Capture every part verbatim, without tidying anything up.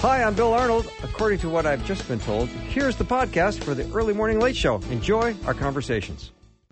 Hi, I'm Bill Arnold. According to what I've just been told, here's the podcast for the Early Morning Late Show. Enjoy our conversations.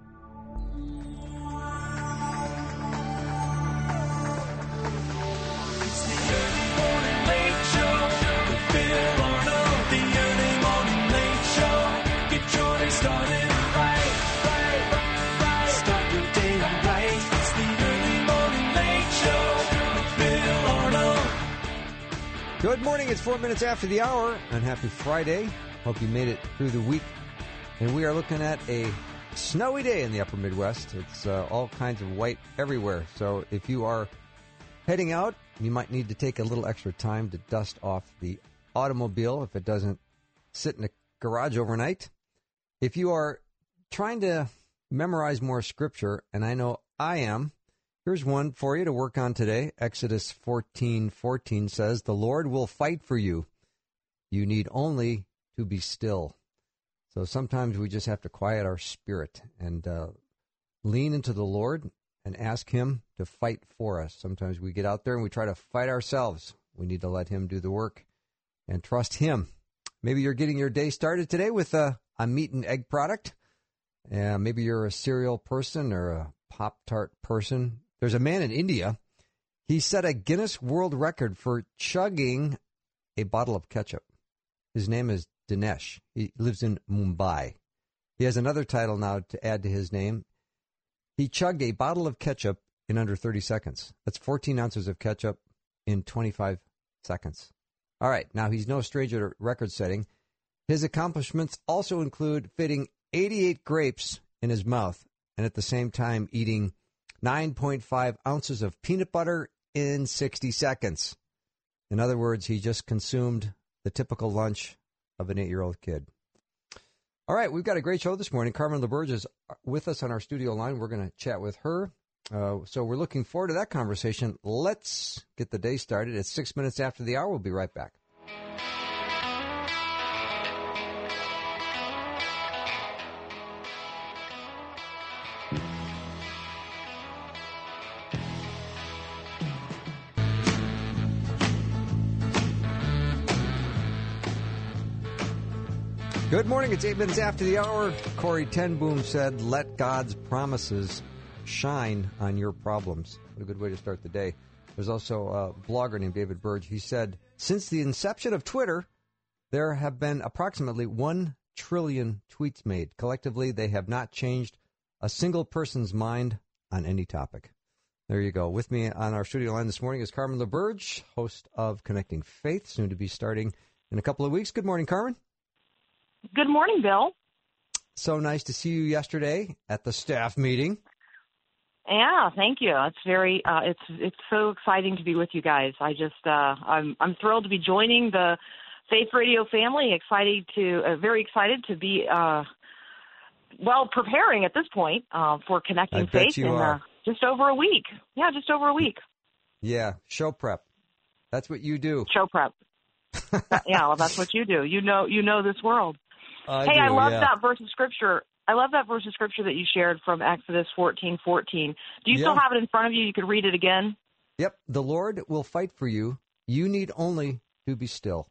Good morning. It's four minutes after the hour, and happy Friday. Hope you made it through the week. And we are looking at a snowy day in the upper Midwest. It's uh, all kinds of white everywhere. So if you are heading out, you might need to take a little extra time to dust off the automobile if it doesn't sit in a garage overnight. If you are trying to memorize more scripture, and I know I am, here's one for you to work on today. Exodus fourteen fourteen says, "The Lord will fight for you. You need only to be still." So sometimes we just have to quiet our spirit and uh, lean into the Lord and ask Him to fight for us. Sometimes we get out there and we try to fight ourselves. We need to let Him do the work and trust Him. Maybe you're getting your day started today with a, a meat and egg product. Uh, maybe you're a cereal person or a Pop-Tart person. There's a man in India. He set a Guinness World Record for chugging a bottle of ketchup. His name is Dinesh. He lives in Mumbai. He has another title now to add to his name. He chugged a bottle of ketchup in under thirty seconds. That's fourteen ounces of ketchup in twenty-five seconds. All right, now he's no stranger to record setting. His accomplishments also include fitting eighty-eight grapes in his mouth and at the same time eating nine point five ounces of peanut butter in sixty seconds. In other words, he just consumed the typical lunch of an eight-year-old kid. All right, we've got a great show this morning. Carmen LaBerge is with us on our studio line. We're going to chat with her. Uh, so we're looking forward to that conversation. Let's get the day started. It's six minutes after the hour. We'll be right back. Good morning. It's eight minutes after the hour. Corey ten Boom said, "Let God's promises shine on your problems." What a good way to start the day. There's also a blogger named David Burge. He said, "Since the inception of Twitter, there have been approximately one trillion tweets made. Collectively, they have not changed a single person's mind on any topic." There you go. With me on our studio line this morning is Carmen LaBerge, host of Connecting Faith, soon to be starting in a couple of weeks. Good morning, Carmen. Good morning, Bill. So nice to see you yesterday at the staff meeting. Yeah, thank you. It's very, uh, it's it's so exciting to be with you guys. I just, uh, I'm I'm thrilled to be joining the Faith Radio family. Excited to, uh, very excited to be, uh, well, preparing at this point uh, for Connecting I bet Faith you in are. Uh, just over a week. Yeah, just over a week. Yeah, show prep. That's what you do. Show prep. Yeah, well, that's what you do. You know, you know this world. I hey, do, I love yeah. that verse of scripture. I love that verse of scripture that you shared from Exodus fourteen fourteen. Do you Yeah. still have it in front of you? You could read it again. Yep. The Lord will fight for you. You need only to be still.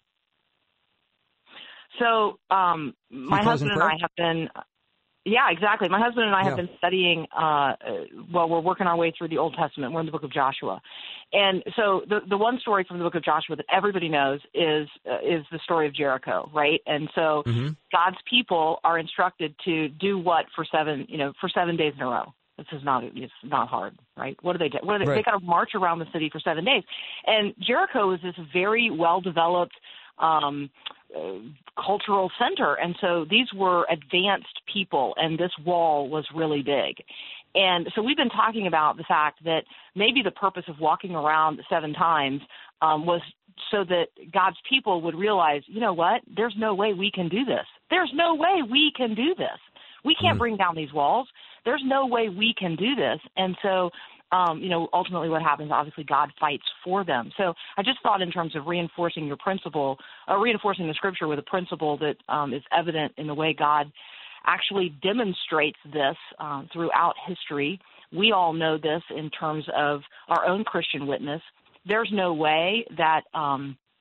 So, um, my husband and I have been, yeah, exactly. My husband and I have Yeah. been studying, uh, well, we're working our way through the Old Testament. We're in the book of Joshua. And so the the one story from the book of Joshua that everybody knows is uh, is the story of Jericho, right? And so Mm-hmm. God's people are instructed to do what for seven, you know, for seven days in a row. This is not, it's not hard, right? What do they do? What do they, Right. they got to march around the city for seven days. And Jericho is this very well-developed um, uh, cultural center. And so these were advanced people, and this wall was really big. And so we've been talking about the fact that maybe the purpose of walking around seven times um, was so that God's people would realize, you know what, there's no way we can do this. There's no way we can do this. We can't mm. bring down these walls. There's no way we can do this. And so, um, you know, ultimately what happens, obviously God fights for them. So I just thought in terms of reinforcing your principle, uh, reinforcing the scripture with a principle that um, is evident in the way God actually demonstrates this um, throughout history. We all know this in terms of our own Christian witness. There's no way that um,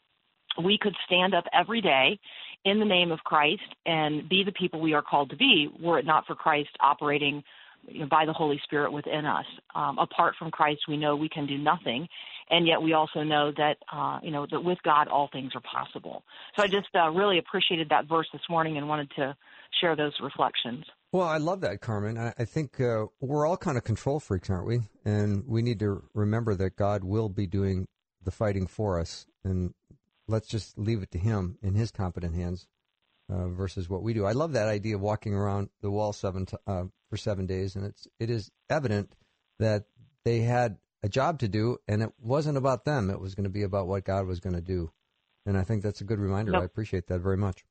we could stand up every day in the name of Christ and be the people we are called to be, were it not for Christ operating, you know, by the Holy Spirit within us. Um, apart from Christ, we know we can do nothing, and yet we also know that, uh, you know, that with God all things are possible. So I just uh, really appreciated that verse this morning and wanted to share those reflections. Well, I love that, Carmen. I, I think uh, we're all kind of control freaks, aren't we? And we need to remember that God will be doing the fighting for us, and let's just leave it to him in his competent hands uh, versus what we do. I love that idea of walking around the wall seven t- uh, for seven days, and it's it is evident that they had a job to do, and it wasn't about them. It was going to be about what God was going to do, and I think that's a good reminder. Nope. I appreciate that very much.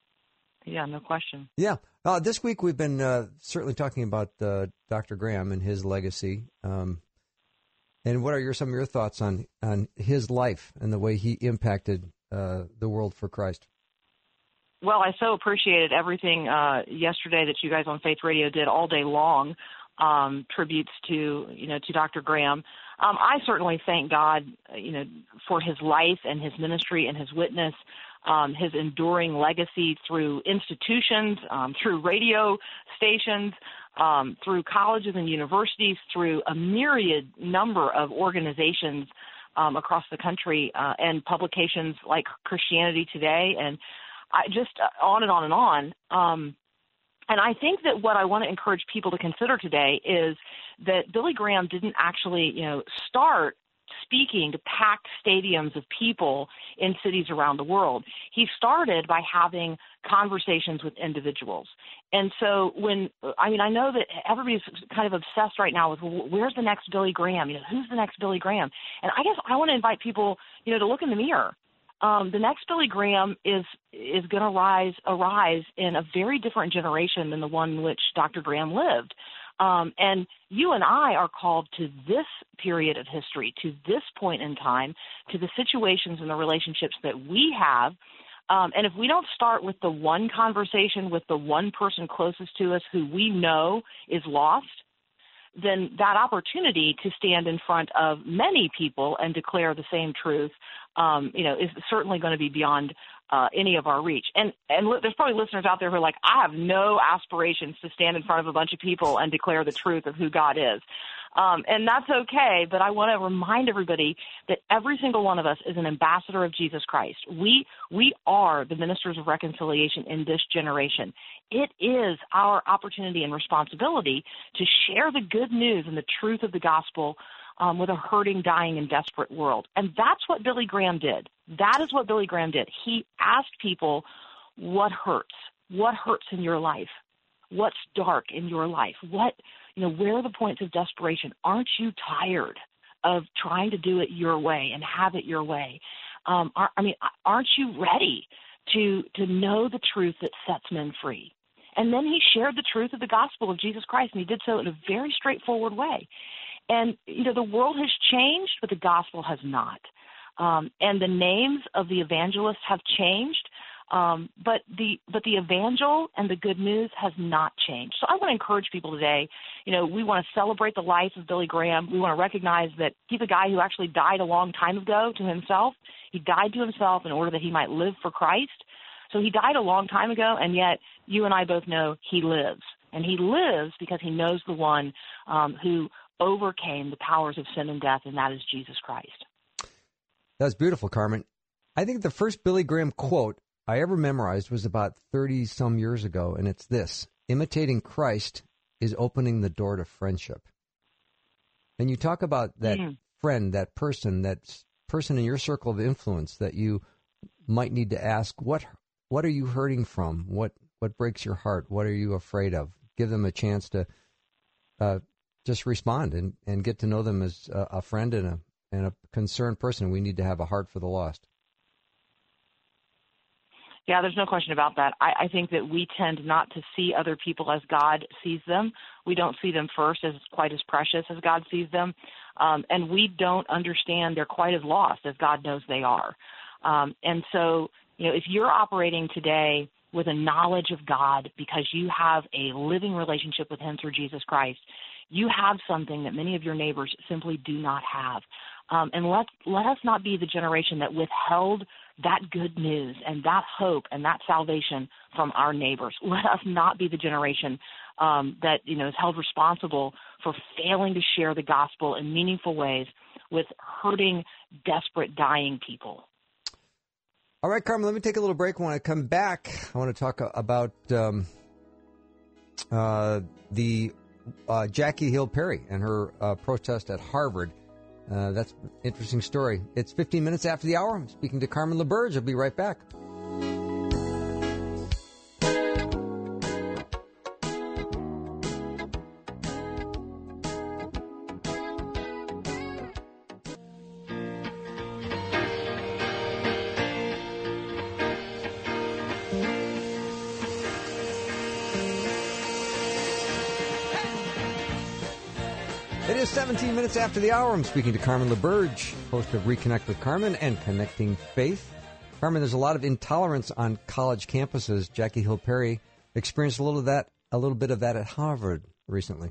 Yeah, no question. Yeah. Uh, this week we've been uh, certainly talking about uh, Doctor Graham and his legacy. Um, and what are your, some of your thoughts on, on his life and the way he impacted uh, the world for Christ? Well, I so appreciated everything uh, yesterday that you guys on Faith Radio did all day long, um, tributes to, you know, to Doctor Graham. Um, I certainly thank God, you know, for his life and his ministry and his witness, um, his enduring legacy through institutions, um, through radio stations, um, through colleges and universities, through a myriad number of organizations um, across the country uh, and publications like Christianity Today, and I just uh, on and on and on. Um, And I think that what I want to encourage people to consider today is that Billy Graham didn't actually, you know, start speaking to packed stadiums of people in cities around the world. He started by having conversations with individuals. And so when, I mean, I know that everybody's kind of obsessed right now with, well, where's the next Billy Graham? You know, who's the next Billy Graham? And I guess I want to invite people, you know, to look in the mirror. Um, the next Billy Graham is is going to rise arise in a very different generation than the one in which Doctor Graham lived. Um, and you and I are called to this period of history, to this point in time, to the situations and the relationships that we have. Um, and if we don't start with the one conversation with the one person closest to us who we know is lost, then that opportunity to stand in front of many people and declare the same truth, um, you know, is certainly going to be beyond uh, any of our reach. And and li- there's probably listeners out there who are like, I have no aspirations to stand in front of a bunch of people and declare the truth of who God is. Um, and that's okay, but I want to remind everybody that every single one of us is an ambassador of Jesus Christ. We we are the ministers of reconciliation in this generation. It is our opportunity and responsibility to share the good news and the truth of the gospel um, with a hurting, dying, and desperate world. And that's what Billy Graham did. That is what Billy Graham did. He asked people, what hurts? What hurts in your life? What's dark in your life? What, you know, where are the points of desperation? Aren't you tired of trying to do it your way and have it your way? Um, are, I mean, aren't you ready to to know the truth that sets men free? And then he shared the truth of the gospel of Jesus Christ, and he did so in a very straightforward way. And, you know, the world has changed, but the gospel has not. Um, and the names of the evangelists have changed, um, but the but the evangel and the good news has not changed. So I want to encourage people today, you know, we want to celebrate the life of Billy Graham. We want to recognize that he's a guy who actually died a long time ago to himself. He died to himself in order that he might live for Christ. So he died a long time ago, and yet you and I both know he lives. And he lives because he knows the one um, who overcame the powers of sin and death, and that is Jesus Christ. That's beautiful, Carmen. I think the first Billy Graham quote I ever memorized was about thirty-some years ago, and it's this: imitating Christ is opening the door to friendship. And you talk about that mm. friend, that person, that person in your circle of influence that you might need to ask, what what are you hurting from? What what breaks your heart? What are you afraid of? Give them a chance to uh, just respond and, and get to know them as a, a friend and a and a concerned person. We need to have a heart for the lost. Yeah, there's no question about that. I, I think that we tend not to see other people as God sees them. We don't see them first as quite as precious as God sees them. Um, and we don't understand they're quite as lost as God knows they are. Um, and so, you know, if you're operating today with a knowledge of God because you have a living relationship with him through Jesus Christ, you have something that many of your neighbors simply do not have. Um, and let let us not be the generation that withheld that good news and that hope and that salvation from our neighbors. Let us not be the generation um, that, you know, is held responsible for failing to share the gospel in meaningful ways with hurting, desperate, dying people. All right, Carmen, let me take a little break. When I come back, I want to talk about um, uh, the uh, Jackie Hill Perry and her uh, protest at Harvard. Uh, that's an interesting story. It's fifteen minutes after the hour. I'm speaking to Carmen LaBerge. I'll be right back. It is seventeen minutes after the hour. I'm speaking to Carmen LaBerge, host of Reconnect with Carmen and Connecting Faith. Carmen, there's a lot of intolerance on college campuses. Jackie Hill Perry experienced a little of that, a little bit of that at Harvard recently.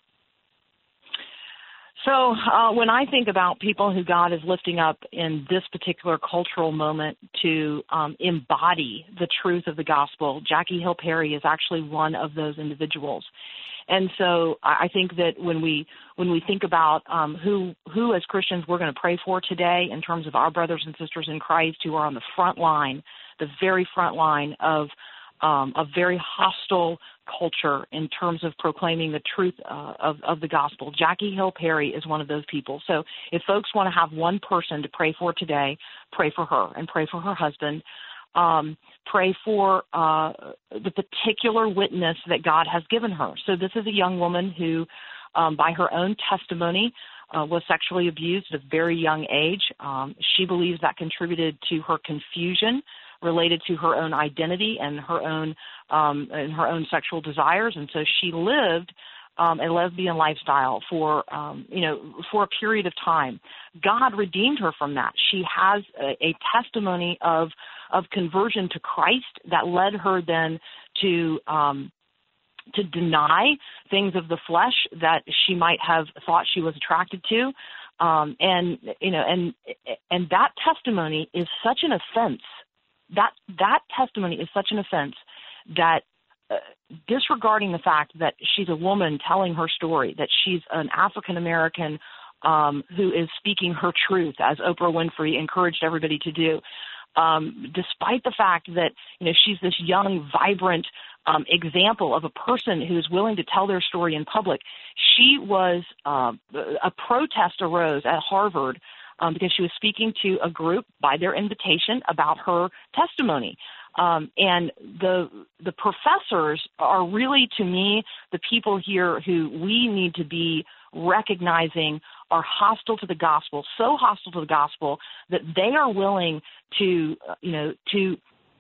So uh, when I think about people who God is lifting up in this particular cultural moment to um, embody the truth of the gospel, Jackie Hill Perry is actually one of those individuals. And so I think that when we when we think about um, who who as Christians we're going to pray for today in terms of our brothers and sisters in Christ who are on the front line, the very front line of um, a very hostile culture in terms of proclaiming the truth uh, of, of the gospel, Jackie Hill Perry is one of those people. So if folks want to have one person to pray for today, pray for her and pray for her husband. Um, pray for uh, the particular witness that God has given her. So this is a young woman who, um, by her own testimony, uh, was sexually abused at a very young age. Um, she believes that contributed to her confusion related to her own identity and her own um, and her own sexual desires, and so she lived Um, a lesbian lifestyle for, um, you know, for a period of time. God redeemed her from that. She has a, a testimony of of conversion to Christ that led her then to um, to deny things of the flesh that she might have thought she was attracted to, um, and you know, and and that testimony is such an offense. That that testimony is such an offense that. Uh, disregarding the fact that she's a woman telling her story, that she's an African-American um, who is speaking her truth, as Oprah Winfrey encouraged everybody to do, um, despite the fact that, you know, she's this young, vibrant um, example of a person who is willing to tell their story in public. She was, uh, a protest arose at Harvard um, because she was speaking to a group by their invitation about her testimony. Um, and the the professors are really, to me, the people here who we need to be recognizing are hostile to the gospel, so hostile to the gospel that they are willing to, uh, you know, to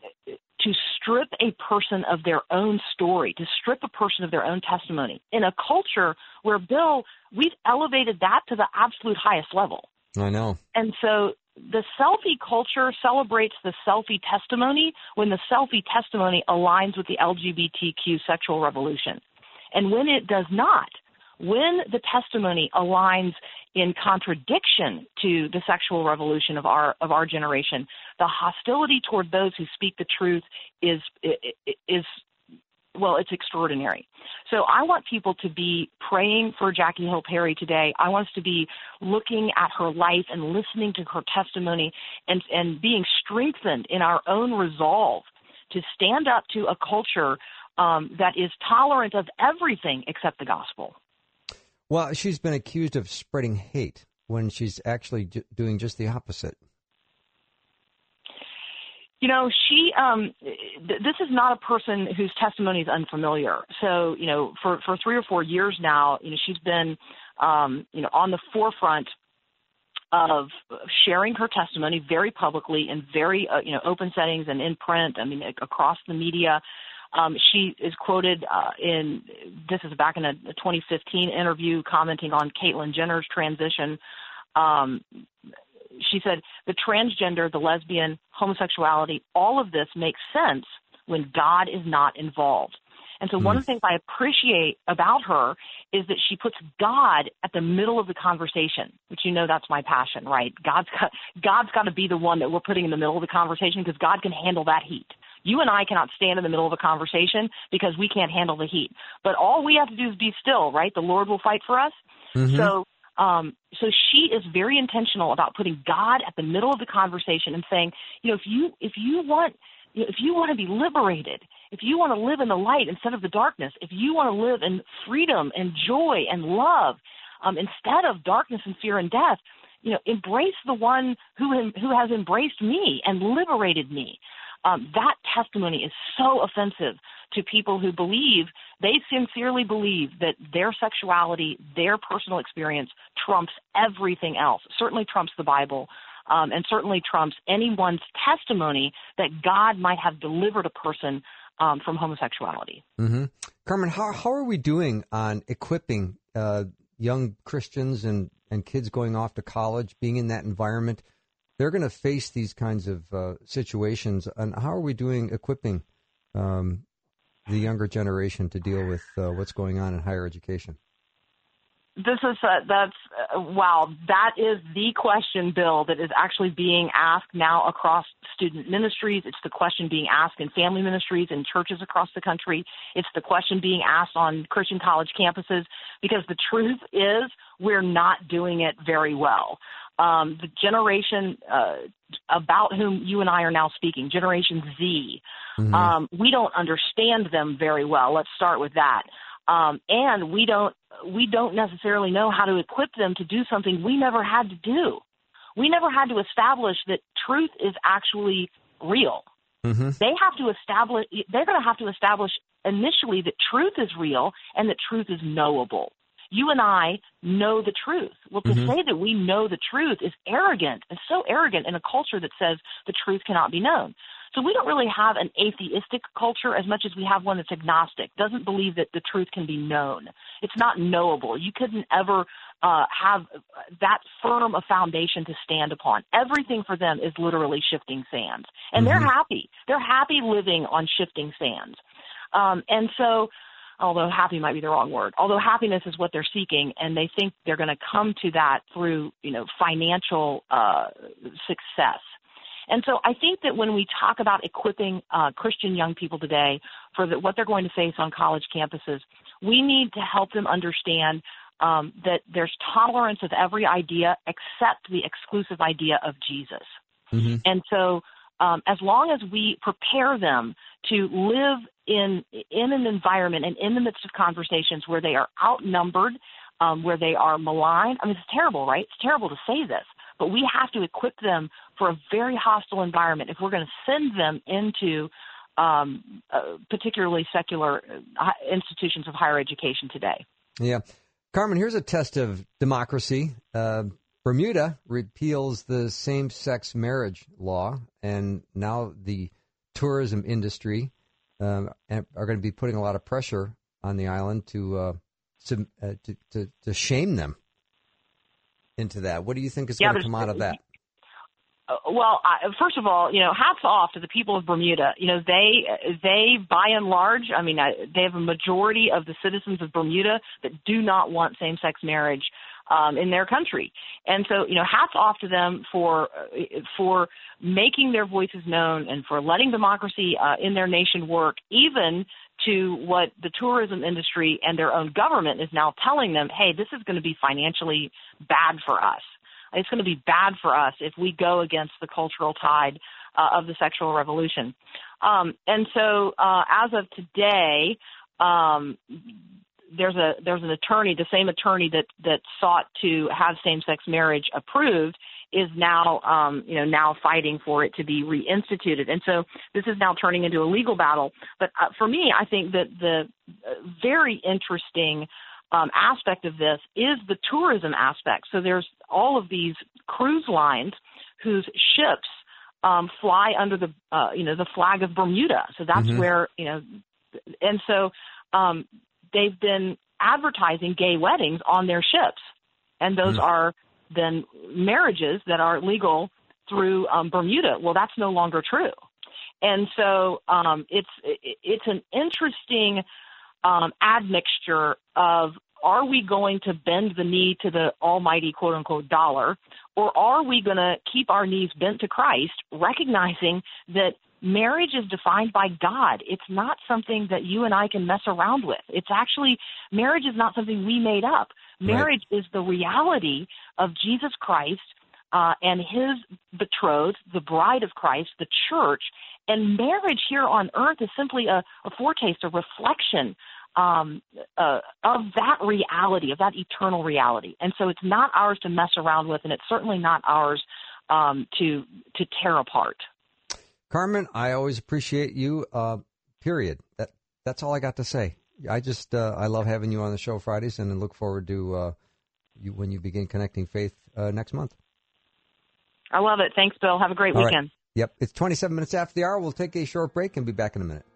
to strip a person of their own story, to strip a person of their own testimony in a culture where, Bill, we've elevated that to the absolute highest level. I know. And so the selfie culture celebrates the selfie testimony when the selfie testimony aligns with the L G B T Q sexual revolution. And when it does not, when the testimony aligns in contradiction to the sexual revolution of our of our generation, the hostility toward those who speak the truth is is well, it's extraordinary. So I want people to be praying for Jackie Hill Perry today. I want us to be looking at her life and listening to her testimony and, and being strengthened in our own resolve to stand up to a culture um, that is tolerant of everything except the gospel. Well, she's been accused of spreading hate when she's actually j- doing just the opposite. You know, she, um, th- this is not a person whose testimony is unfamiliar. So, you know, for, for three or four years now, you know, she's been, um, you know, on the forefront of sharing her testimony very publicly in very, uh, you know, open settings and in print, I mean, across the media. Um, she is quoted uh, in, this is back in a, a twenty fifteen interview commenting on Caitlyn Jenner's transition. Um She said, the transgender, the lesbian, homosexuality, all of this makes sense when God is not involved. And so Mm. one of the things I appreciate about her is that she puts God at the middle of the conversation, which you know that's my passion, right? God's got, God's got to be the one that we're putting in the middle of the conversation because God can handle that heat. You and I cannot stand in the middle of a conversation because we can't handle the heat. But all we have to do is be still, right? The Lord will fight for us. Mm-hmm. So um, so she is very intentional about putting God at the middle of the conversation and saying, you know, if you if you want you know, if you want to be liberated, if you want to live in the light instead of the darkness, if you want to live in freedom and joy and love um, instead of darkness and fear and death, you know, embrace the one who who has embraced me and liberated me. Um, that testimony is so offensive to people who believe, they sincerely believe that their sexuality, their personal experience trumps everything else, certainly trumps the Bible, um, and certainly trumps anyone's testimony that God might have delivered a person um, from homosexuality. Mm-hmm. Carmen, how, how are we doing on equipping uh, young Christians and, and kids going off to college, being in that environment? They're going to face these kinds of uh, situations. And how are we doing equipping um, the younger generation to deal with uh, what's going on in higher education? This is uh, that's uh, wow. That is the question, Bill, that is actually being asked now across student ministries. It's the question being asked in family ministries and churches across the country. It's the question being asked on Christian college campuses, because the truth is we're not doing it very well. Um, the generation uh, about whom you and I are now speaking, Generation Z, mm-hmm. um, we don't understand them very well. Let's start with that. Um, and we don't we don't necessarily know how to equip them to do something we never had to do. We never had to establish that truth is actually real. Mm-hmm. They have to establish. They're going to have to establish initially that truth is real and that truth is knowable. You and I know the truth. Well, to mm-hmm. say that we know the truth is arrogant. It's so arrogant in a culture that says the truth cannot be known. So we don't really have an atheistic culture as much as we have one that's agnostic, doesn't believe that the truth can be known. It's not knowable. You couldn't ever uh, have that firm a foundation to stand upon. Everything for them is literally shifting sands. And mm-hmm. they're happy. They're happy living on shifting sands. Um, and so... although happy might be the wrong word, although happiness is what they're seeking, and they think they're going to come to that through, you know, financial uh, success. And so I think that when we talk about equipping uh, Christian young people today for the, what they're going to face on college campuses, we need to help them understand um, that there's tolerance of every idea except the exclusive idea of Jesus. Mm-hmm. And so um, as long as we prepare them to live in in an environment and in the midst of conversations where they are outnumbered, um, where they are maligned. I mean, it's terrible, right? It's terrible to say this, but we have to equip them for a very hostile environment if we're going to send them into um, uh, particularly secular uh, institutions of higher education today. Yeah. Carmen, here's a test of democracy. Uh, Bermuda repeals the same-sex marriage law, and now the tourism industry um, are going to be putting a lot of pressure on the island to, uh, to, uh, to to to shame them into that. What do you think is yeah, going to come out of that? Uh, well, I, first of all, you know, hats off to the people of Bermuda. You know, they they by and large, I mean, I, they have a majority of the citizens of Bermuda that do not want same-sex marriage Um, in their country. And so, you know, hats off to them for uh, for making their voices known and for letting democracy uh, in their nation work, even to what the tourism industry and their own government is now telling them, hey, this is going to be financially bad for us. It's going to be bad for us if we go against the cultural tide uh, of the sexual revolution. Um, and so uh, as of today, um, There's a there's an attorney, the same attorney that, that sought to have same-sex marriage approved, is now um, you know now fighting for it to be reinstituted, and so this is now turning into a legal battle. But uh, for me, I think that the very interesting um, aspect of this is the tourism aspect. So there's all of these cruise lines whose ships um, fly under the uh, you know the flag of Bermuda. So that's mm-hmm. where you know, and so. Um, They've been advertising gay weddings on their ships, and those mm. are then marriages that are legal through um, Bermuda. Well, that's no longer true, and so um, it's it's an interesting um, admixture of, are we going to bend the knee to the almighty quote-unquote dollar, or are we going to keep our knees bent to Christ, recognizing that marriage is defined by God. It's not something that you and I can mess around with. It's actually, marriage is not something we made up. Marriage right. is the reality of Jesus Christ uh, and his betrothed, the bride of Christ, the church. And marriage here on earth is simply a, a foretaste, a reflection um, uh, of that reality, of that eternal reality. And so it's not ours to mess around with, and it's certainly not ours um, to to tear apart. Carmen, I always appreciate you, uh, period. That That's all I got to say. I just, uh, I love having you on the show Fridays, and I look forward to uh, you when you begin Connecting Faith uh, next month. I love it. Thanks, Bill. Have a great all weekend. Right. Yep. It's twenty-seven minutes after the hour. We'll take a short break and be back in a minute.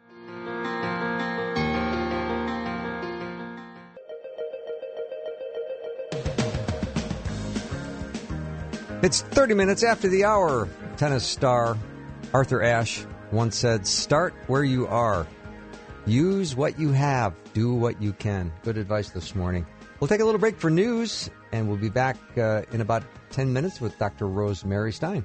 It's thirty minutes after the hour. Tennis star Arthur Ashe once said, "Start where you are. Use what you have. Do what you can." Good advice this morning. We'll take a little break for news, and we'll be back uh, in about ten minutes with Doctor Rosemary Stein.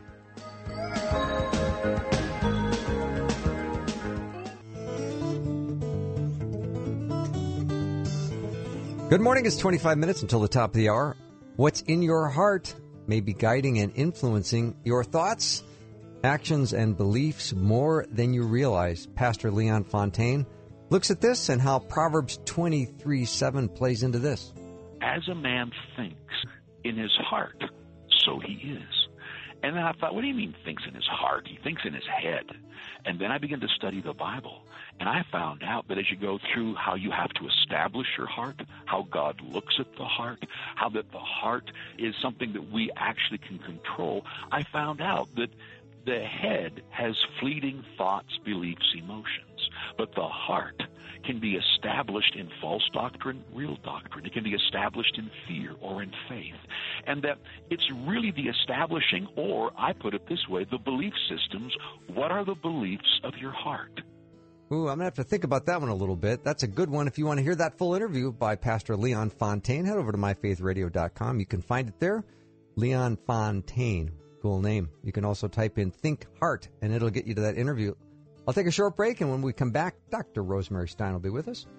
Good morning. It's twenty-five minutes until the top of the hour. What's in your heart may be guiding and influencing your thoughts, actions, and beliefs more than you realize. Pastor Leon Fontaine looks at this and how Proverbs twenty-three seven plays into this. As a man thinks in his heart, so he is. And then I thought, what do you mean thinks in his heart? He thinks in his head. And then I began to study the Bible. And I found out that as you go through how you have to establish your heart, how God looks at the heart, how that the heart is something that we actually can control, I found out that the head has fleeting thoughts, beliefs, emotions. But the heart can be established in false doctrine, real doctrine. It can be established in fear or in faith. And that it's really the establishing, or I put it this way, the belief systems. What are the beliefs of your heart? Ooh, I'm going to have to think about that one a little bit. That's a good one. If you want to hear that full interview by Pastor Leon Fontaine, head over to my faith radio dot com. You can find it there. Leon Fontaine. Cool name. You can also type in Think Heart, and it'll get you to that interview. I'll take a short break, and when we come back, Doctor Rosemary Stein will be with us.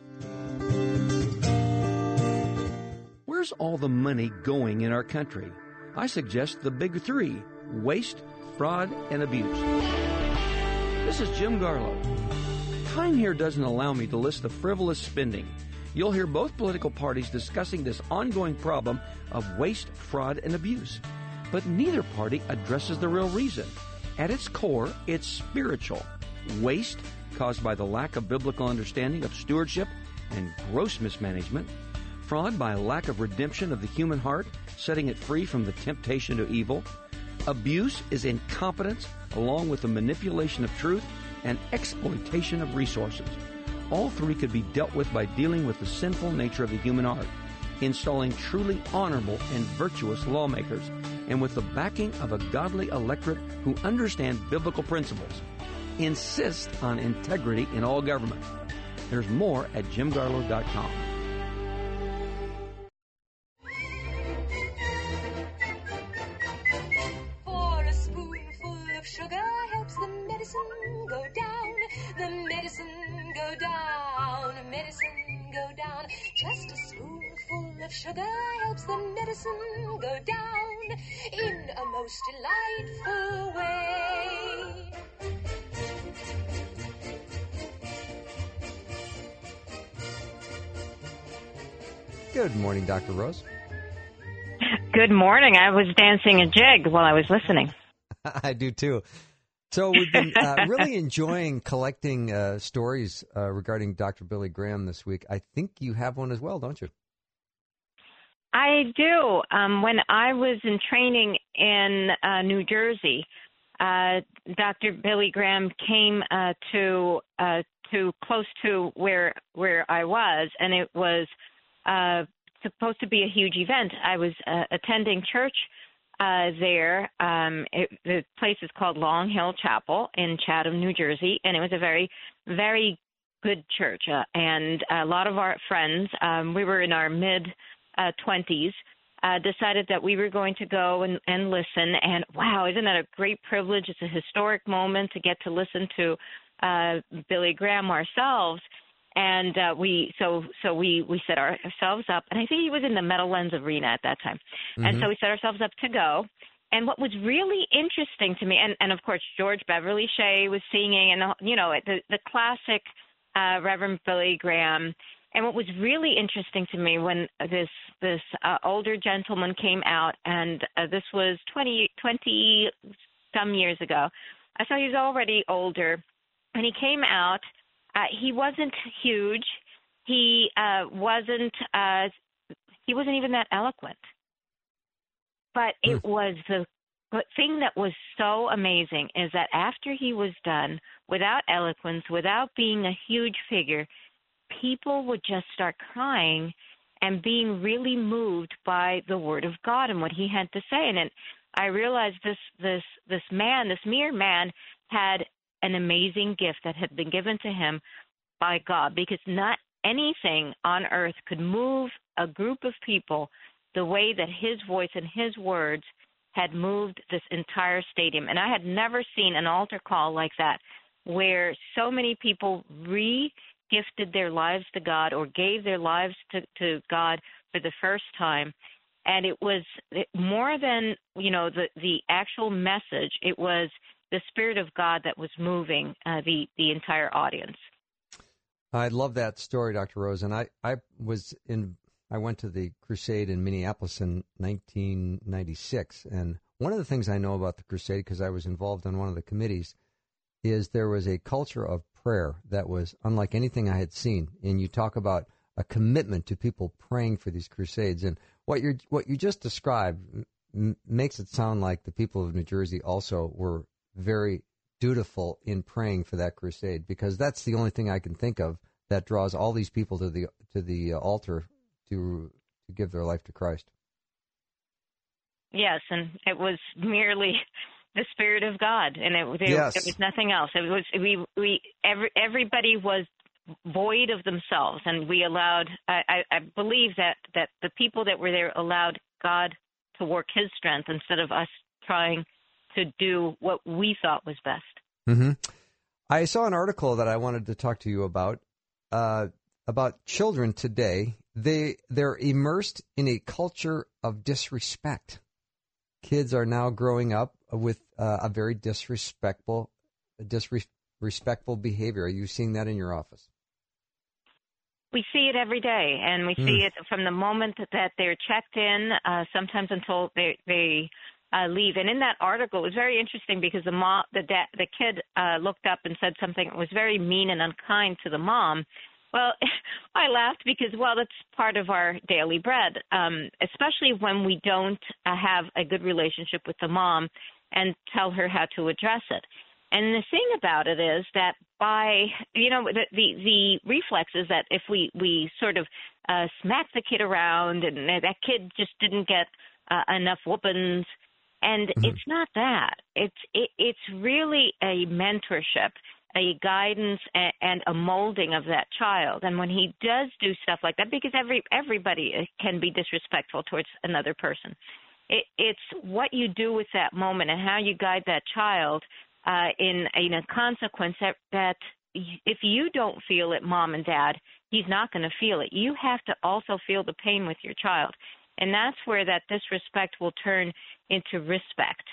Where's all the money going in our country? I suggest the big three: waste, fraud, and abuse. This is Jim Garlow. Time here doesn't allow me to list the frivolous spending. You'll hear both political parties discussing this ongoing problem of waste, fraud, and abuse. But neither party addresses the real reason. At its core, it's spiritual. Waste, caused by the lack of biblical understanding of stewardship and gross mismanagement. Fraud, by a lack of redemption of the human heart, setting it free from the temptation to evil. Abuse is incompetence, along with the manipulation of truth and exploitation of resources. All three could be dealt with by dealing with the sinful nature of the human heart, installing truly honorable and virtuous lawmakers, and with the backing of a godly electorate who understand biblical principles. Insist on integrity in all government. There's more at jim garlow dot com. For a spoonful of sugar helps the medicine go down. The medicine go down. Medicine go down. Just a spoonful of sugar helps the medicine go down in a most delightful way. Good morning, Doctor Rose. Good morning. I was dancing a jig while I was listening. I do, too. So we've been uh, really enjoying collecting uh, stories uh, regarding Doctor Billy Graham this week. I think you have one as well, don't you? I do. Um, when I was in training in uh, New Jersey, uh, Doctor Billy Graham came uh, to uh, to close to where where I was, and it was uh, supposed to be a huge event. I was uh, attending church uh, there. Um, it, the place is called Long Hill Chapel in Chatham, New Jersey, and it was a very, very good church, uh, and a lot of our friends, um, we were in our mid uh, twenties, uh, decided that we were going to go and, and listen. And wow, isn't that a great privilege? It's a historic moment to get to listen to uh, Billy Graham ourselves. And uh, we so so we, we set our, ourselves up, and I think he was in the Meadowlands Arena at that time. Mm-hmm. And so we set ourselves up to go. And what was really interesting to me, and, and of course George Beverly Shea was singing, and you know the the classic uh, Reverend Billy Graham. And what was really interesting to me when this this uh, older gentleman came out, and uh, this was twenty, twenty some years ago. I saw he was already older, and he came out. Uh, he wasn't huge. He uh, wasn't. Uh, he wasn't even that eloquent. But it mm. was the thing that was so amazing is that after he was done, without eloquence, without being a huge figure, people would just start crying and being really moved by the Word of God and what he had to say. And it, I realized this this this man, this mere man, had an amazing gift that had been given to him by God, because not anything on earth could move a group of people the way that his voice and his words had moved this entire stadium. And I had never seen an altar call like that, where so many people re-gifted their lives to God or gave their lives to, to God for the first time. And it was more than, you know, the, the actual message. It was the Spirit of God that was moving uh, the, the entire audience. I love that story, Doctor Rose. And I, I was in, I went to the crusade in Minneapolis in nineteen ninety-six. And one of the things I know about the crusade, because I was involved on one of the committees, is there was a culture of prayer that was unlike anything I had seen. And you talk about a commitment to people praying for these crusades. And what you what you just described m- makes it sound like the people of New Jersey also were very dutiful in praying for that crusade, because that's the only thing I can think of that draws all these people to the to the altar to to give their life to Christ. Yes, and it was merely the Spirit of God, and it, there, yes. there was nothing else. It was we we every, everybody was void of themselves, and we allowed. I, I, I believe that that the people that were there allowed God to work His strength instead of us trying to do what we thought was best. Mm-hmm. I saw an article that I wanted to talk to you about, uh, about children today. They, they're immersed in a culture of disrespect. Kids are now growing up with uh, a very disrespectful, disrespectful behavior. Are you seeing that in your office? We see it every day, and we mm. see it from the moment that they're checked in, uh, sometimes until they, they Uh, leave. And in that article, it was very interesting because the mom, the da- the kid uh, looked up and said something that was very mean and unkind to the mom. Well, I laughed because, well, that's part of our daily bread, um, especially when we don't uh, have a good relationship with the mom and tell her how to address it. And the thing about it is that by, you know, the the, the reflex is that if we, we sort of uh, smack the kid around and that kid just didn't get uh, enough whoopings. And mm-hmm. it's not that. It's it, it's really a mentorship, a guidance, and, and a molding of that child. And when he does do stuff like that, because every everybody can be disrespectful towards another person, it, it's what you do with that moment and how you guide that child uh, in, in a consequence that, that if you don't feel it, mom and dad, he's not going to feel it. You have to also feel the pain with your child. And that's where that disrespect will turn into respect.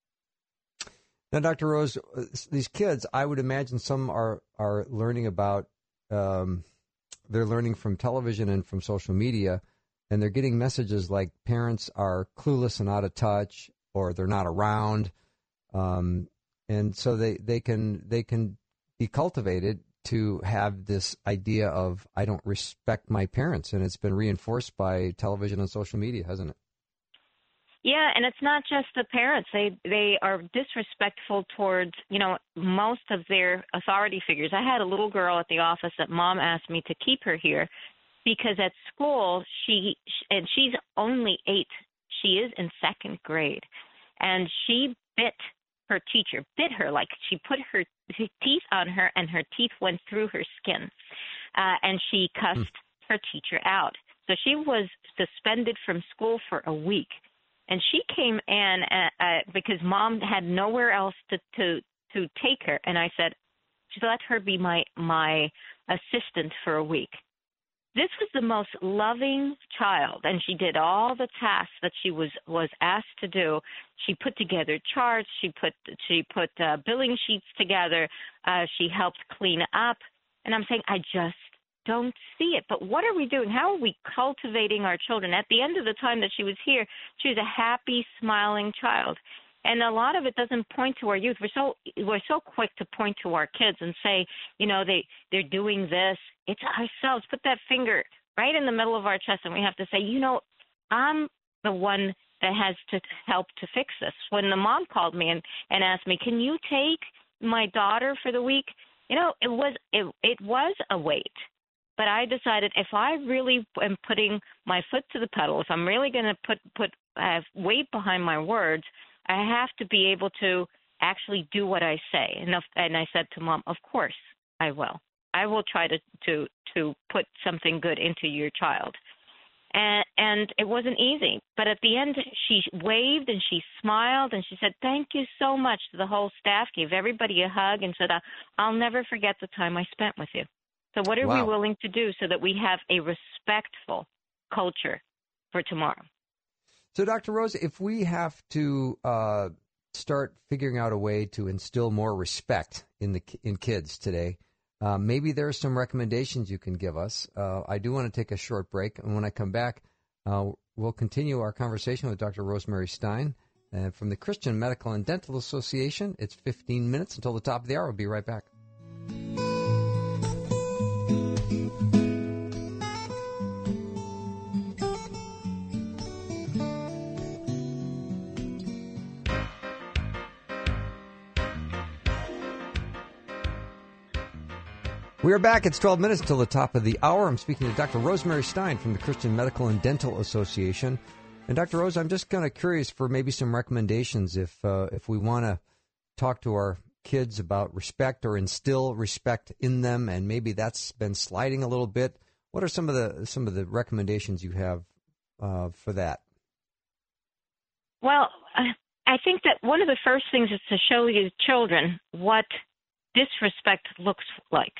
Now, Doctor Rose, these kids, I would imagine some are, are learning about, um, they're learning from television and from social media, and they're getting messages like parents are clueless and out of touch, or they're not around. Um, and so they, they can they can be cultivated to have this idea of, I don't respect my parents, and it's been reinforced by television and social media, hasn't it? Yeah, and it's not just the parents. They they are disrespectful towards, you know, most of their authority figures. I had a little girl at the office that mom asked me to keep her here because at school, she, and she's only eight, she is in second grade, and she bit her teacher, bit her, like she put her teeth on her and her teeth went through her skin. Uh, and she cussed mm. her teacher out. So she was suspended from school for a week. And she came in uh, uh, because mom had nowhere else to, to, to take her. And I said, just let her be my, my assistant for a week. This was the most loving child, and she did all the tasks that she was, was asked to do. She put together charts. She put she put uh, billing sheets together. Uh, she helped clean up. And I'm saying, I just don't see it. But what are we doing? How are we cultivating our children? At the end of the time that she was here, she was a happy, smiling child. And a lot of it doesn't point to our youth. We're so we're so quick to point to our kids and say, you know, they, they're doing this. It's ourselves. Put that finger right in the middle of our chest, and we have to say, you know, I'm the one that has to help to fix this. When the mom called me and, and asked me, can you take my daughter for the week? You know, it was it, it was a weight. But I decided if I really am putting my foot to the pedal, if I'm really going to put, put uh, weight behind my words, I have to be able to actually do what I say. And, if, and I said to Mom, of course I will. I will try to, to, to put something good into your child. And, and it wasn't easy. But at the end, she waved and she smiled and she said, thank you so much to the whole staff, gave everybody a hug and said, I'll never forget the time I spent with you. So what are wow. we willing to do so that we have a respectful culture for tomorrow? So, Doctor Rose, if we have to uh, start figuring out a way to instill more respect in the in kids today, uh, maybe there are some recommendations you can give us. Uh, I do want to take a short break, and when I come back, uh, we'll continue our conversation with Doctor Rosemary Stein uh, from the Christian Medical and Dental Association. It's fifteen minutes until the top of the hour. We'll be right back. We are back. It's twelve minutes until the top of the hour. I'm speaking to Doctor Rosemary Stein from the Christian Medical and Dental Association. And Doctor Rose, I'm just kind of curious for maybe some recommendations if uh, if we want to talk to our kids about respect or instill respect in them, and maybe that's been sliding a little bit. What are some of the some of the recommendations you have uh, for that? Well, I think that one of the first things is to show your children what disrespect looks like.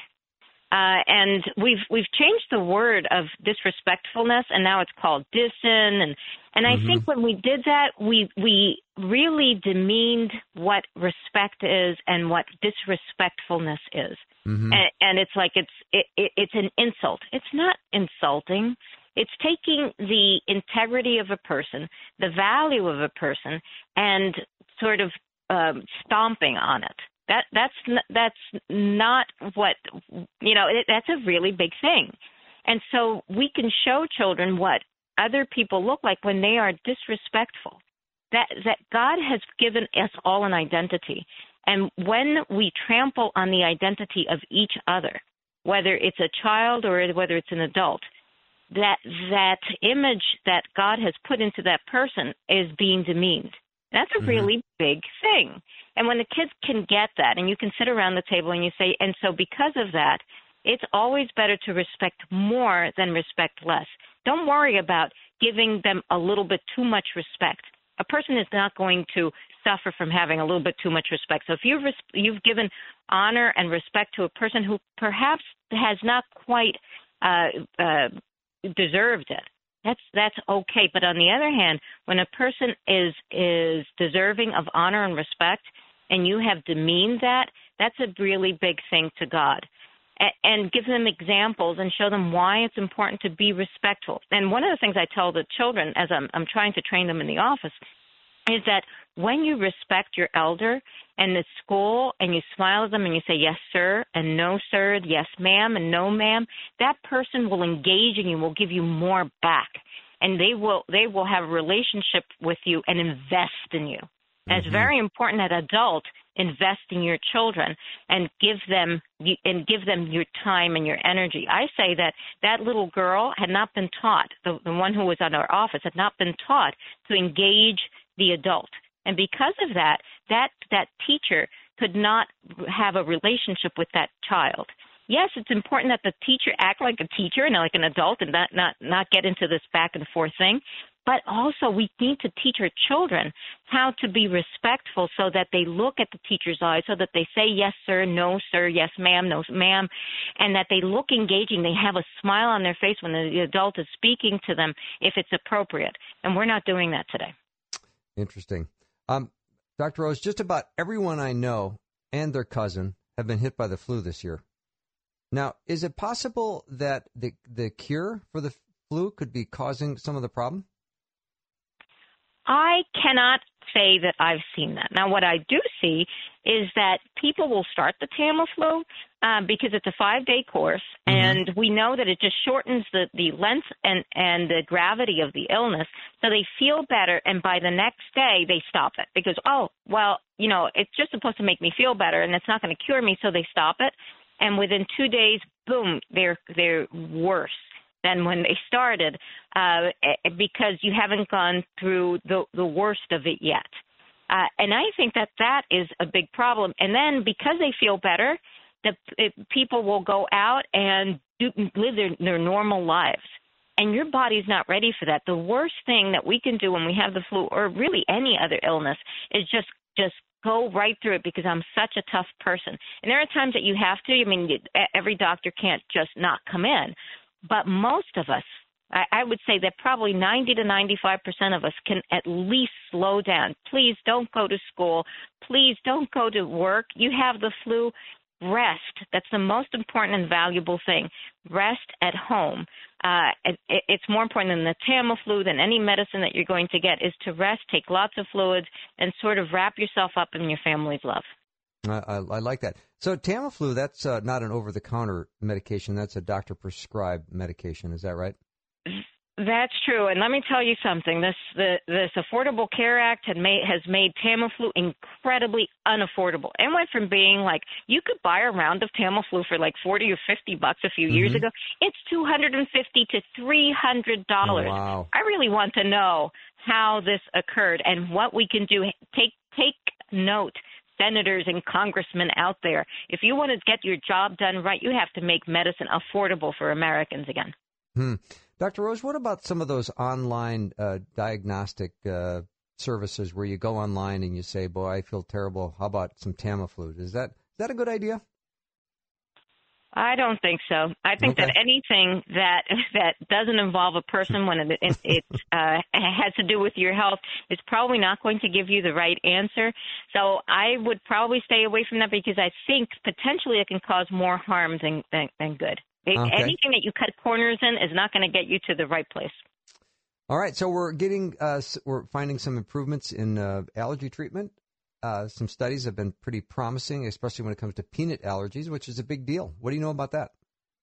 Uh, and we've we've changed the word of disrespectfulness, and now it's called dissing. And and I mm-hmm. think when we did that, we we really demeaned what respect is and what disrespectfulness is. Mm-hmm. And, and it's like it's it, it, it's an insult. It's not insulting. It's taking the integrity of a person, the value of a person, and sort of um, stomping on it. That that's that's not what, you know, it, that's a really big thing. And so we can show children what other people look like when they are disrespectful. That that God has given us all an identity. And when we trample on the identity of each other, whether it's a child or whether it's an adult, that that image that God has put into that person is being demeaned. That's a really mm-hmm. big thing. And when the kids can get that, and you can sit around the table and you say, and so because of that, it's always better to respect more than respect less. Don't worry about giving them a little bit too much respect. A person is not going to suffer from having a little bit too much respect. So if you've, res- you've given honor and respect to a person who perhaps has not quite uh, uh, deserved it, That's that's okay. But on the other hand, when a person is is deserving of honor and respect and you have demeaned that, that's a really big thing to God. A- and give them examples and show them why it's important to be respectful. And one of the things I tell the children as I'm, I'm trying to train them in the office is that when you respect your elder and the school and you smile at them and you say, yes, sir, and no, sir, yes, ma'am, and no, ma'am, that person will engage in you, will give you more back. And they will they will have a relationship with you and invest in you. And mm-hmm. it's very important that adults invest in your children and give them and give them your time and your energy. I say that that little girl had not been taught, the, the one who was at our office had not been taught to engage the adult, And because of that, that that teacher could not have a relationship with that child. Yes, it's important that the teacher act like a teacher and like an adult and not, not, not get into this back and forth thing. But also we need to teach our children how to be respectful so that they look at the teacher's eyes, so that they say, yes, sir, no, sir, yes, ma'am, no, ma'am, and that they look engaging. They have a smile on their face when the adult is speaking to them if it's appropriate. And we're not doing that today. Interesting. Um, Doctor Rose, just about everyone I know and their cousin have been hit by the flu this year. Now, is it possible that the the cure for the flu could be causing some of the problem? I cannot say that I've seen that. Now, what I do see is that people will start the Tamiflu uh, because it's a five-day course, mm-hmm. and we know that it just shortens the, the length and, and the gravity of the illness, so they feel better, and by the next day, they stop it because, oh, well, you know, it's just supposed to make me feel better, and it's not going to cure me, so they stop it, and within two days, boom, they're they're worse than when they started uh, because you haven't gone through the, the worst of it yet. Uh, and I think that that is a big problem. And then because they feel better, the it, people will go out and do, live their, their normal lives. And your body's not ready for that. The worst thing that we can do when we have the flu or really any other illness is just just go right through it because I'm such a tough person. And there are times that you have to. I mean, every doctor can't just not come in. But most of us, I, I would say that probably ninety to ninety-five percent of us can at least slow down. Please don't go to school. Please don't go to work. You have the flu. Rest. That's the most important and valuable thing. Rest at home. Uh, it, it's more important than the Tamiflu, than any medicine that you're going to get, is to rest, take lots of fluids, and sort of wrap yourself up in your family's love. I, I, I like that. So Tamiflu, that's uh, not an over-the-counter medication. That's a doctor-prescribed medication. Is that right? That's true. And let me tell you something. This the, this Affordable Care Act had made, has made Tamiflu incredibly unaffordable. It went from being like you could buy a round of Tamiflu for like forty or fifty bucks a few mm-hmm. years ago. It's two hundred fifty to three hundred dollars. Oh, wow. I really want to know how this occurred and what we can do. Take take note. Senators and congressmen out there, if you want to get your job done right, you have to make medicine affordable for Americans again. Hmm. Doctor Rose, what about some of those online uh, diagnostic uh, services where you go online and you say, boy, I feel terrible. How about some Tamiflu? Is that is that a good idea? I don't think so. I think okay. that anything that that doesn't involve a person when it, it, it uh, has to do with your health is probably not going to give you the right answer. So I would probably stay away from that because I think potentially it can cause more harm than, than, than good. Okay. Anything that you cut corners in is not going to get you to the right place. All right. So we're getting uh, we're finding some improvements in uh, allergy treatment. Uh, some studies have been pretty promising, especially when it comes to peanut allergies, which is a big deal. What do you know about that?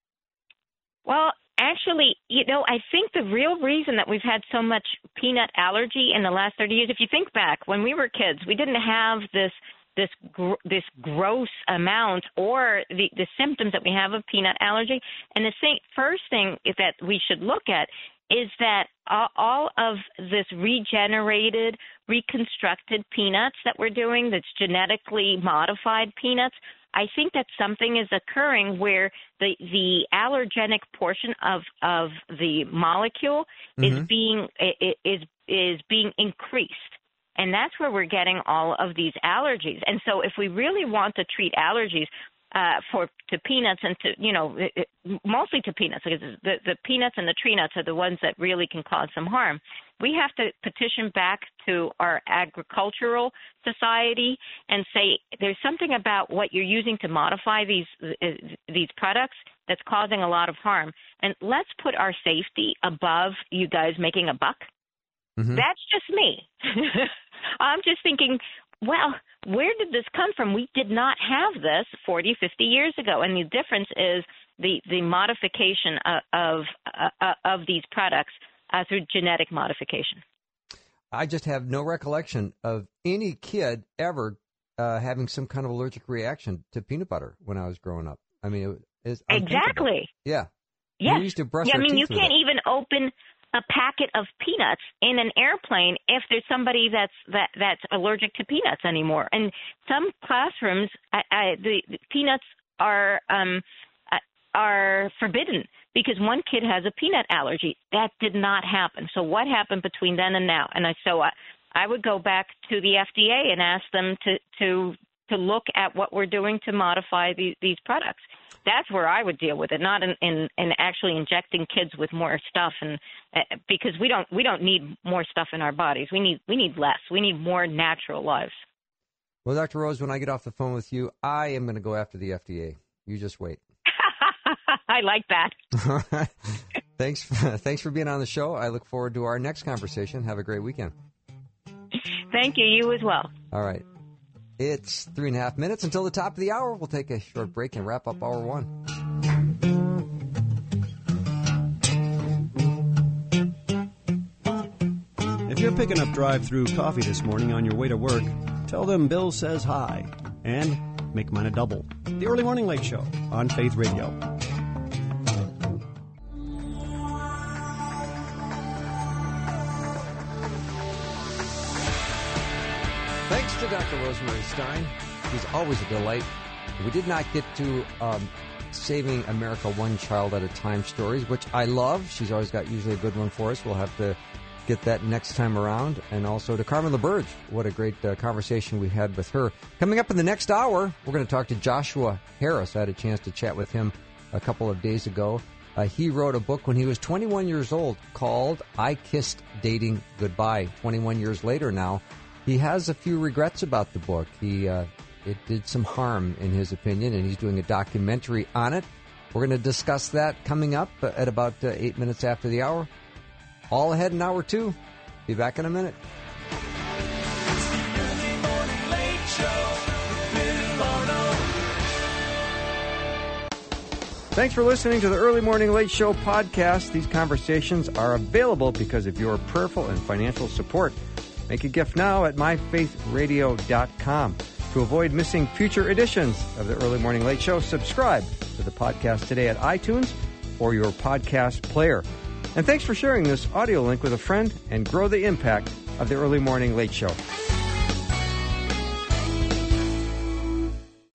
Well, actually, you know, I think the real reason that we've had so much peanut allergy in the last thirty years, if you think back, when we were kids, we didn't have this this gr- this gross amount or the, the symptoms that we have of peanut allergy. And the thing, first thing that we should look at is that all of this regenerated, reconstructed peanuts that we're doing, that's genetically modified peanuts, I think that something is occurring where the the allergenic portion of, of the molecule mm-hmm. is being is is being increased. And that's where we're getting all of these allergies. And so if we really want to treat allergies, Uh, for to peanuts and to, you know, it, it, mostly to peanuts, because the, the peanuts and the tree nuts are the ones that really can cause some harm. We have to petition back to our agricultural society and say there's something about what you're using to modify these uh, these products that's causing a lot of harm. And let's put our safety above you guys making a buck. Mm-hmm. That's just me. I'm just thinking, well, where did this come from? We did not have this forty, fifty years ago. And the difference is the, the modification of of, uh, of these products uh, through genetic modification. I just have no recollection of any kid ever uh, having some kind of allergic reaction to peanut butter when I was growing up. I mean, it is exactly. Yeah. Yes. We used to brush yeah, our I mean, teeth you can't it. even open a packet of peanuts in an airplane if there's somebody that's that that's allergic to peanuts anymore. And some classrooms, I, I, the, the peanuts are um, are forbidden because one kid has a peanut allergy. That did not happen. So what happened between then and now? And I, so I, I would go back to the F D A and ask them to to to look at what we're doing to modify these, these products. That's where I would deal with it, not in, in, in actually injecting kids with more stuff, and uh, because we don't we don't need more stuff in our bodies. We need we need less. We need more natural lives. Well, Doctor Rose, when I get off the phone with you, I am going to go after the F D A. You just wait. I like that. Thanks, thanks for being on the show. I look forward to our next conversation. Have a great weekend. Thank you. You as well. All right. It's three and a half minutes until the top of the hour. We'll take a short break and wrap up hour one. If you're picking up drive-through coffee this morning on your way to work, tell them Bill says hi. And make mine a double. The Early Morning Late Show on Faith Radio. Thanks to Doctor Rosemary Stein. She's always a delight. We did not get to um, Saving America One Child at a Time stories, which I love. She's always got usually a good one for us. We'll have to get that next time around. And also to Carmen LaBerge. What a great uh, conversation we had with her. Coming up in the next hour, we're going to talk to Joshua Harris. I had a chance to chat with him a couple of days ago. Uh, he wrote a book when he was twenty-one years old called I Kissed Dating Goodbye. twenty-one years later now. He has a few regrets about the book. He uh, it did some harm, in his opinion, and he's doing a documentary on it. We're going to discuss that coming up at about uh, eight minutes after the hour. All ahead in hour two. Be back in a minute. Thanks for listening to the Early Morning Late Show podcast. These conversations are available because of your prayerful and financial support. Make a gift now at my faith radio dot com. To avoid missing future editions of the Early Morning Late Show, subscribe to the podcast today at iTunes or your podcast player. And thanks for sharing this audio link with a friend and grow the impact of the Early Morning Late Show.